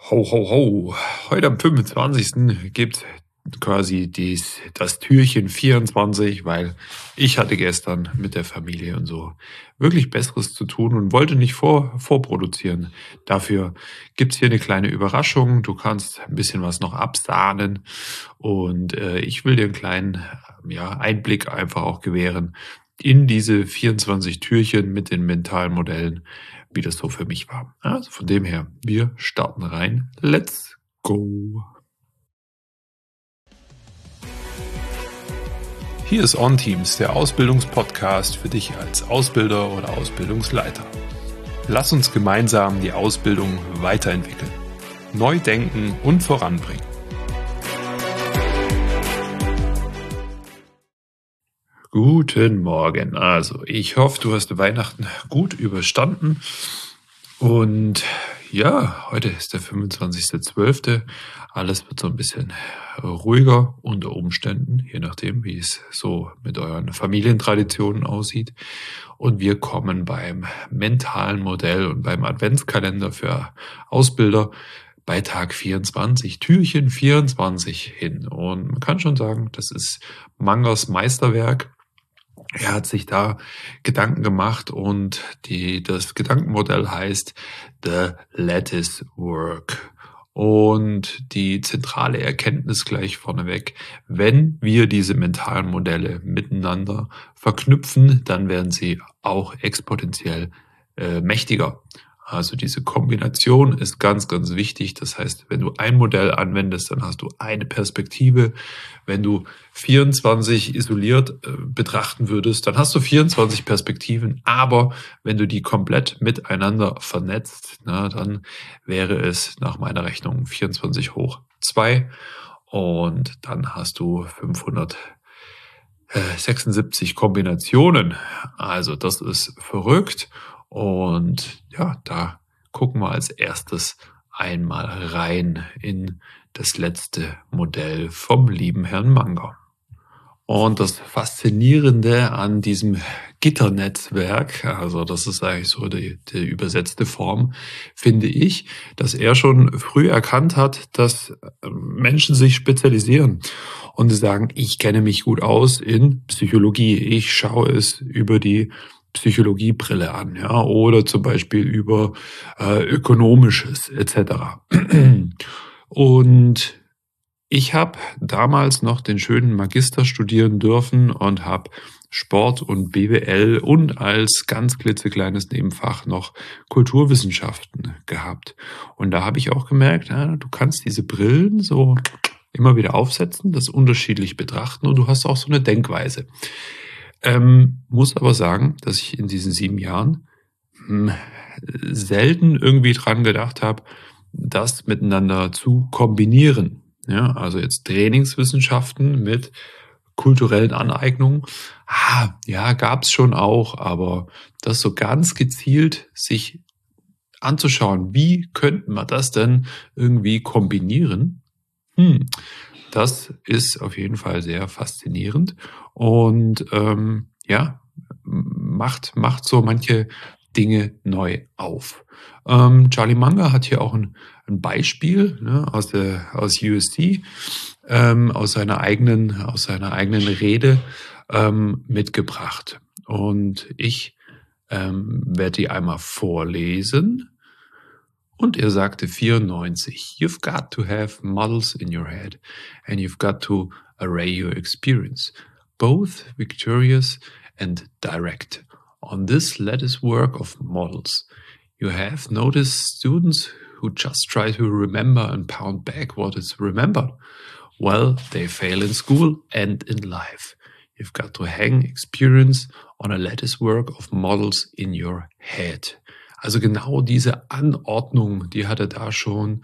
Ho, ho, ho. Heute am 25. gibt quasi das Türchen 24, weil ich hatte gestern mit der Familie und so wirklich Besseres zu tun und wollte nicht vorproduzieren. Dafür gibt's hier eine kleine Überraschung. Du kannst ein bisschen was noch absahnen und ich will dir einen kleinen Einblick einfach auch gewähren in diese 24 Türchen mit den mentalen Modellen, wie das so für mich war. Also von dem her, wir starten rein. Let's go. Hier ist OnTeams, der Ausbildungspodcast für dich als Ausbilder oder Ausbildungsleiter. Lass uns gemeinsam die Ausbildung weiterentwickeln, neu denken und voranbringen. Guten Morgen. Also, ich hoffe, du hast Weihnachten gut überstanden. Und ja, heute ist der 25.12. Alles wird so ein bisschen ruhiger unter Umständen, je nachdem, wie es so mit euren Familientraditionen aussieht. Und wir kommen beim mentalen Modell und beim Adventskalender für Ausbilder bei Tag 24, Türchen 24 hin. Und man kann schon sagen, das ist Mangers Meisterwerk. Er hat sich da Gedanken gemacht und das Gedankenmodell heißt The Lattice Work. Und die zentrale Erkenntnis gleich vorneweg: Wenn wir diese mentalen Modelle miteinander verknüpfen, dann werden sie auch exponentiell mächtiger. Also diese Kombination ist ganz, ganz wichtig. Das heißt, wenn du ein Modell anwendest, dann hast du eine Perspektive. Wenn du 24 isoliert betrachten würdest, dann hast du 24 Perspektiven. Aber wenn du die komplett miteinander vernetzt, dann wäre es nach meiner Rechnung 24 hoch 2. Und dann hast du 576 Kombinationen. Also das ist verrückt. Und ja, da gucken wir als erstes einmal rein in das letzte Modell vom lieben Herrn Munger. Und das Faszinierende an diesem Gitternetzwerk, also das ist eigentlich so die übersetzte Form, finde ich, dass er schon früh erkannt hat, dass Menschen sich spezialisieren und sie sagen, ich kenne mich gut aus in Psychologie, ich schaue es über die Psychologiebrille an, ja, oder zum Beispiel über Ökonomisches etc. Und ich habe damals noch den schönen Magister studieren dürfen und habe Sport und BWL und als ganz klitzekleines Nebenfach noch Kulturwissenschaften gehabt. Und da habe ich auch gemerkt, du kannst diese Brillen so immer wieder aufsetzen, das unterschiedlich betrachten und du hast auch so eine Denkweise. Muss aber sagen, dass ich in diesen 7 Jahren selten irgendwie dran gedacht habe, das miteinander zu kombinieren. Ja, also jetzt Trainingswissenschaften mit kulturellen Aneignungen. Ja, gab's schon auch, aber das so ganz gezielt sich anzuschauen, wie könnten wir das denn irgendwie kombinieren? Das ist auf jeden Fall sehr faszinierend und macht so manche Dinge neu auf. Charlie Munger hat hier auch ein Beispiel aus USC, aus seiner eigenen Rede mitgebracht. Und ich werde die einmal vorlesen. Und er sagte 94, you've got to have models in your head and you've got to array your experience, both victorious and direct. On this lattice work of models, you have noticed students who just try to remember and pound back what is remembered. Well, they fail in school and in life. You've got to hang experience on a lattice work of models in your head. Also genau diese Anordnung, die hat er da schon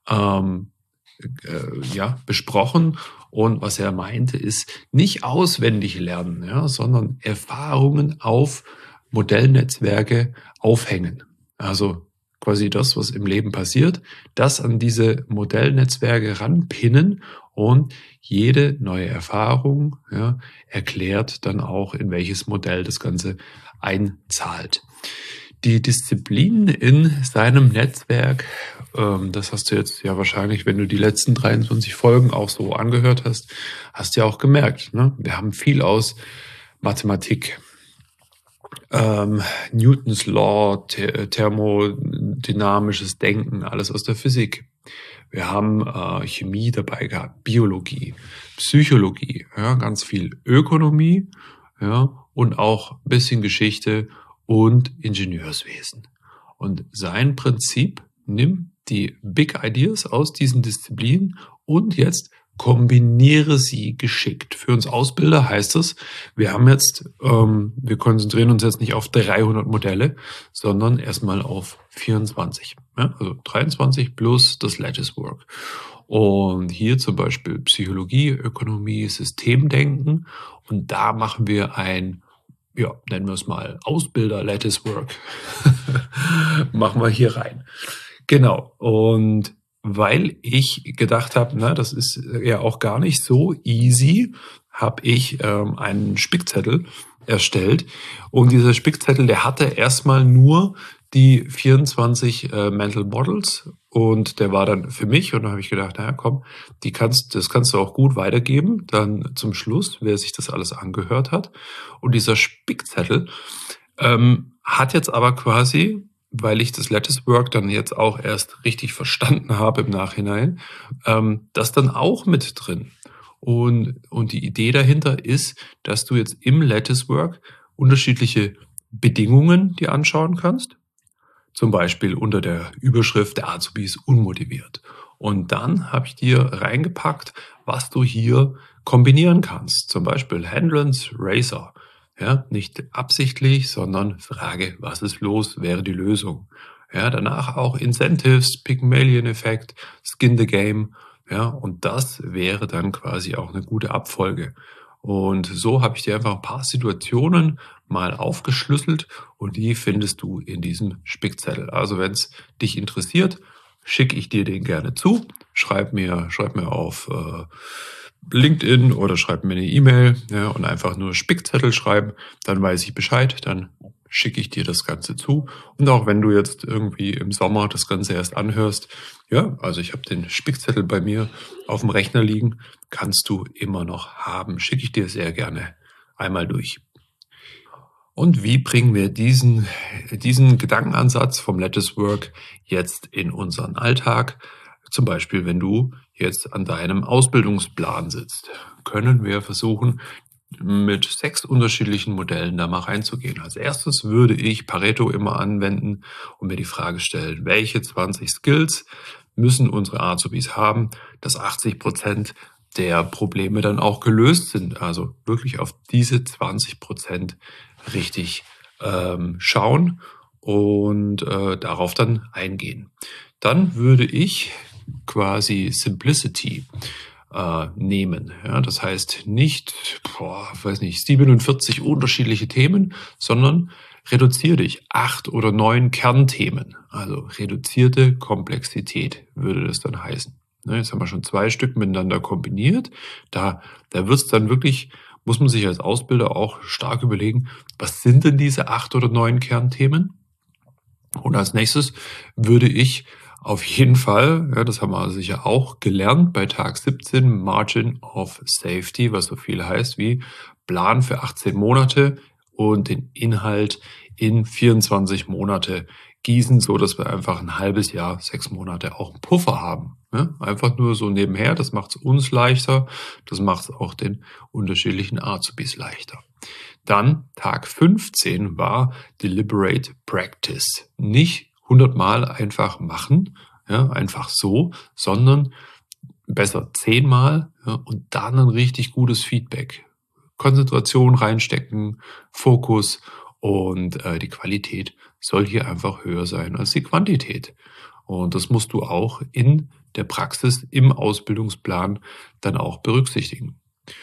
besprochen. Und was er meinte, ist nicht auswendig lernen, sondern Erfahrungen auf Modellnetzwerke aufhängen. Also quasi das, was im Leben passiert, das an diese Modellnetzwerke ranpinnen und jede neue Erfahrung erklärt dann auch, in welches Modell das Ganze einzahlt. Die Disziplin in seinem Netzwerk, das hast du jetzt ja wahrscheinlich, wenn du die letzten 23 Folgen auch so angehört hast, hast du ja auch gemerkt, ne? Wir haben viel aus Mathematik, Newtons Law, thermodynamisches Denken, alles aus der Physik. Wir haben Chemie dabei gehabt, Biologie, Psychologie, ja, ganz viel Ökonomie, ja, und auch ein bisschen Geschichte und Ingenieurswesen. Und sein Prinzip nimmt die Big Ideas aus diesen Disziplinen und jetzt kombiniere sie geschickt. Für uns Ausbilder heißt es, wir konzentrieren uns jetzt nicht auf 300 Modelle, sondern erstmal auf 24. Ja, also 23 plus das Lattice Work. Und hier zum Beispiel Psychologie, Ökonomie, Systemdenken. Und da machen wir nennen wir es mal Ausbilder Lattice Work. Machen wir hier rein. Genau. Und weil ich gedacht habe, das ist ja auch gar nicht so easy, habe ich einen Spickzettel erstellt. Und dieser Spickzettel, der hatte erstmal nur die 24 Mental Models und der war dann für mich und dann habe ich gedacht, naja, komm, das kannst du auch gut weitergeben, dann zum Schluss, wer sich das alles angehört hat. Und dieser Spickzettel hat jetzt aber quasi, weil ich das Lattice Work dann jetzt auch erst richtig verstanden habe im Nachhinein, das dann auch mit drin. Und die Idee dahinter ist, dass du jetzt im Lattice Work unterschiedliche Bedingungen dir anschauen kannst. Zum Beispiel unter der Überschrift der Azubi ist unmotiviert. Und dann habe ich dir reingepackt, was du hier kombinieren kannst. Zum Beispiel Handlens Racer. Ja, nicht absichtlich, sondern Frage, was ist los, wäre die Lösung. Ja, danach auch Incentives, Pygmalion-Effekt, Skin the Game. Ja, und das wäre dann quasi auch eine gute Abfolge. Und so habe ich dir einfach ein paar Situationen mal aufgeschlüsselt und die findest du in diesem Spickzettel. Also wenn es dich interessiert, schicke ich dir den gerne zu. Schreib mir auf LinkedIn oder schreib mir eine E-Mail, ja, und einfach nur Spickzettel schreiben, dann weiß ich Bescheid, dann schicke ich dir das Ganze zu. Und auch wenn du jetzt irgendwie im Sommer das Ganze erst anhörst, ja, also ich habe den Spickzettel bei mir auf dem Rechner liegen, kannst du immer noch haben. Schicke ich dir sehr gerne einmal durch. Und wie bringen wir diesen Gedankenansatz vom Lattice Work jetzt in unseren Alltag? Zum Beispiel, wenn du jetzt an deinem Ausbildungsplan sitzt, können wir versuchen, mit 6 unterschiedlichen Modellen da mal reinzugehen. Als erstes würde ich Pareto immer anwenden und mir die Frage stellen, welche 20 Skills müssen unsere Azubis haben, dass 80% der Probleme dann auch gelöst sind. Also wirklich auf diese 20% richtig schauen und darauf dann eingehen. Dann würde ich quasi Simplicity nehmen. Ja, das heißt nicht, 47 unterschiedliche Themen, sondern reduziere dich 8 oder 9 Kernthemen. Also reduzierte Komplexität würde das dann heißen. Jetzt haben wir schon 2 Stück miteinander kombiniert. Da wird es dann wirklich, muss man sich als Ausbilder auch stark überlegen, was sind denn diese 8 oder 9 Kernthemen? Und als nächstes würde ich auf jeden Fall, ja, das haben wir sicher auch gelernt bei Tag 17, Margin of Safety, was so viel heißt wie Plan für 18 Monate und den Inhalt in 24 Monate gießen, so dass wir einfach ein halbes Jahr, 6 Monate auch einen Puffer haben. Ja, einfach nur so nebenher, das macht es uns leichter, das macht es auch den unterschiedlichen Azubis leichter. Dann Tag 15 war Deliberate Practice. Nicht 100 Mal einfach machen, ja, einfach so, sondern besser 10 Mal, ja, und dann ein richtig gutes Feedback. Konzentration reinstecken, Fokus und die Qualität soll hier einfach höher sein als die Quantität. Und das musst du auch in der Praxis im Ausbildungsplan dann auch berücksichtigen.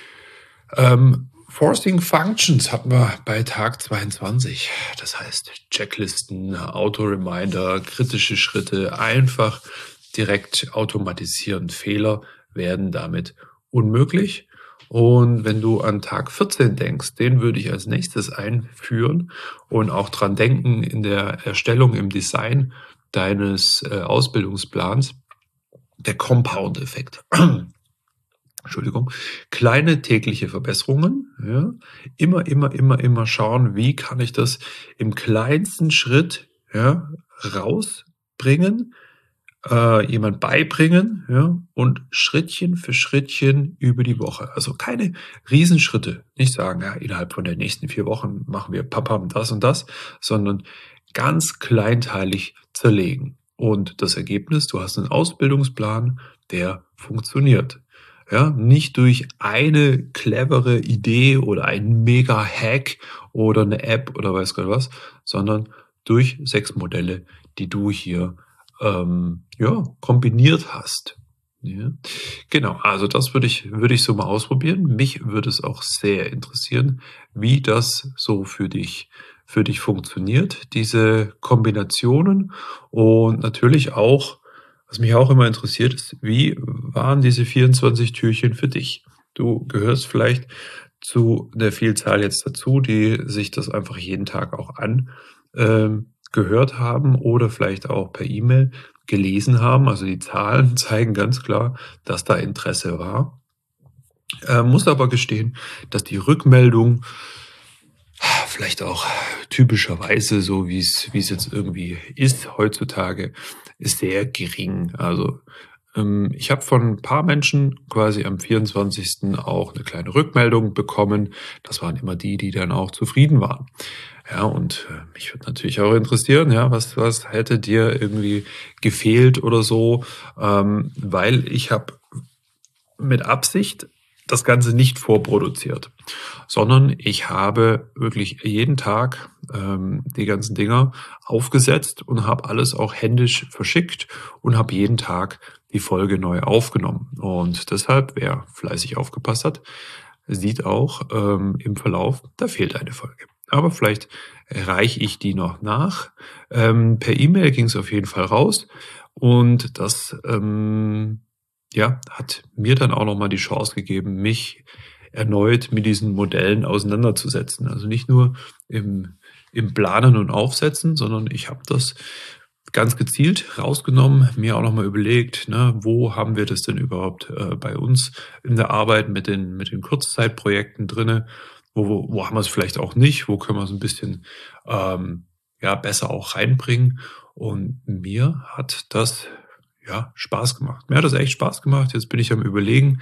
Forcing Functions hatten wir bei Tag 22. Das heißt Checklisten, Auto-Reminder, kritische Schritte, einfach direkt automatisieren. Fehler werden damit unmöglich. Und wenn du an Tag 14 denkst, den würde ich als nächstes einführen und auch dran denken in der Erstellung, im Design deines Ausbildungsplans, der Compound-Effekt. Entschuldigung, kleine tägliche Verbesserungen, ja, immer schauen, wie kann ich das im kleinsten Schritt, ja, rausbringen, jemand beibringen, ja, und Schrittchen für Schrittchen über die Woche. Also keine Riesenschritte. Nicht sagen, ja, innerhalb von den nächsten 4 Wochen machen wir papam das und das, sondern ganz kleinteilig zerlegen. Und das Ergebnis, du hast einen Ausbildungsplan, der funktioniert. Ja, nicht durch eine clevere Idee oder ein Mega-Hack oder eine App oder weiß Gott was, sondern durch 6 Modelle, die du hier ja, kombiniert hast. Ja. Genau, also das würde ich so mal ausprobieren. Mich würde es auch sehr interessieren, wie das so für dich funktioniert, diese Kombinationen. Und natürlich auch, was mich auch immer interessiert, ist, wie waren diese 24 Türchen für dich? Du gehörst vielleicht zu der Vielzahl jetzt dazu, die sich das einfach jeden Tag auch gehört haben oder vielleicht auch per E-Mail gelesen haben. Also die Zahlen zeigen ganz klar, dass da Interesse war. Muss aber gestehen, dass die Rückmeldung vielleicht auch typischerweise so, wie es jetzt irgendwie ist heutzutage, ist sehr gering. Also ich habe von ein paar Menschen quasi am 24. auch eine kleine Rückmeldung bekommen. Das waren immer die dann auch zufrieden waren. Ja, und mich würde natürlich auch interessieren, ja, was hätte dir irgendwie gefehlt oder so, weil ich habe mit Absicht das Ganze nicht vorproduziert, sondern ich habe wirklich jeden Tag die ganzen Dinger aufgesetzt und habe alles auch händisch verschickt und habe jeden Tag die Folge neu aufgenommen. Und deshalb, wer fleißig aufgepasst hat, sieht auch im Verlauf, da fehlt eine Folge. Aber vielleicht reiche ich die noch nach. Per E-Mail ging es auf jeden Fall raus und das ja, hat mir dann auch noch mal die Chance gegeben, mich erneut mit diesen Modellen auseinanderzusetzen. Also nicht nur im Planen und Aufsetzen, sondern ich habe das ganz gezielt rausgenommen, mir auch noch mal überlegt, ne, wo haben wir das denn überhaupt bei uns in der Arbeit mit den Kurzzeitprojekten drinne? Wo haben wir es vielleicht auch nicht? Wo können wir es ein bisschen ja, besser auch reinbringen? Und mir hat das ja, Spaß gemacht. Mir hat das echt Spaß gemacht. Jetzt bin ich am Überlegen,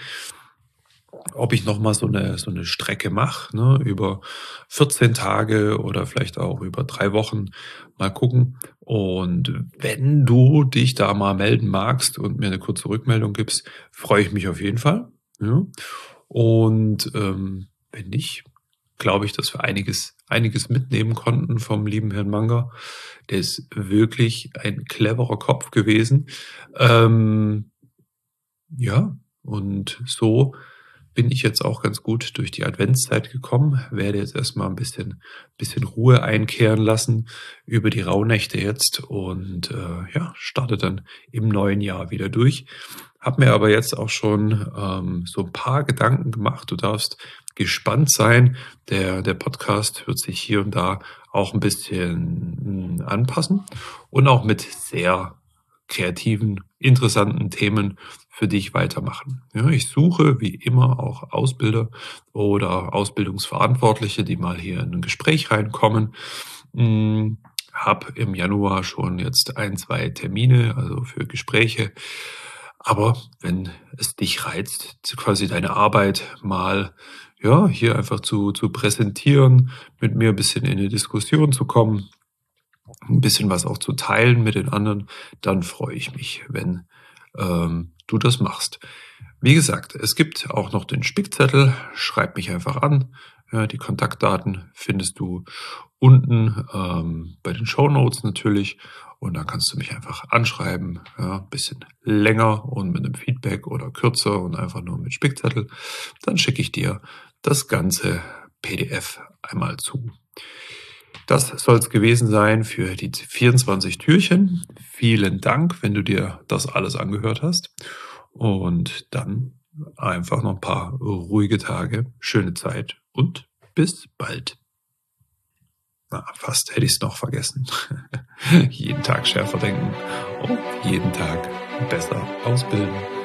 ob ich noch mal so eine Strecke mache, ne, über 14 Tage oder vielleicht auch über 3 Wochen. Mal gucken. Und wenn du dich da mal melden magst und mir eine kurze Rückmeldung gibst, freue ich mich auf jeden Fall, ja. Und, wenn nicht, glaube ich, dass wir einiges mitnehmen konnten vom lieben Herrn Manger. Der ist wirklich ein cleverer Kopf gewesen. Ähm, ja, und so bin ich jetzt auch ganz gut durch die Adventszeit gekommen, werde jetzt erstmal ein bisschen Ruhe einkehren lassen über die Rauhnächte jetzt und, ja, starte dann im neuen Jahr wieder durch. Habe mir aber jetzt auch schon, so ein paar Gedanken gemacht. Du darfst gespannt sein. Der Podcast wird sich hier und da auch ein bisschen, anpassen und auch mit sehr kreativen, interessanten Themen für dich weitermachen. Ja, ich suche wie immer auch Ausbilder oder Ausbildungsverantwortliche, die mal hier in ein Gespräch reinkommen. Habe im Januar schon jetzt ein, 2 Termine, also für Gespräche. Aber wenn es dich reizt, quasi deine Arbeit mal, ja, hier einfach zu präsentieren, mit mir ein bisschen in 'ne Diskussion zu kommen, ein bisschen was auch zu teilen mit den anderen, dann freue ich mich, wenn du das machst. Wie gesagt, es gibt auch noch den Spickzettel. Schreib mich einfach an. Ja, die Kontaktdaten findest du unten bei den Shownotes natürlich. Und dann kannst du mich einfach anschreiben, ja, ein bisschen länger und mit einem Feedback oder kürzer und einfach nur mit Spickzettel. Dann schicke ich dir das ganze PDF einmal zu. Das soll es gewesen sein für die 24 Türchen. Vielen Dank, wenn du dir das alles angehört hast. Und dann einfach noch ein paar ruhige Tage, schöne Zeit und bis bald. Na, fast hätte ich es noch vergessen. Jeden Tag schärfer denken und jeden Tag besser ausbilden.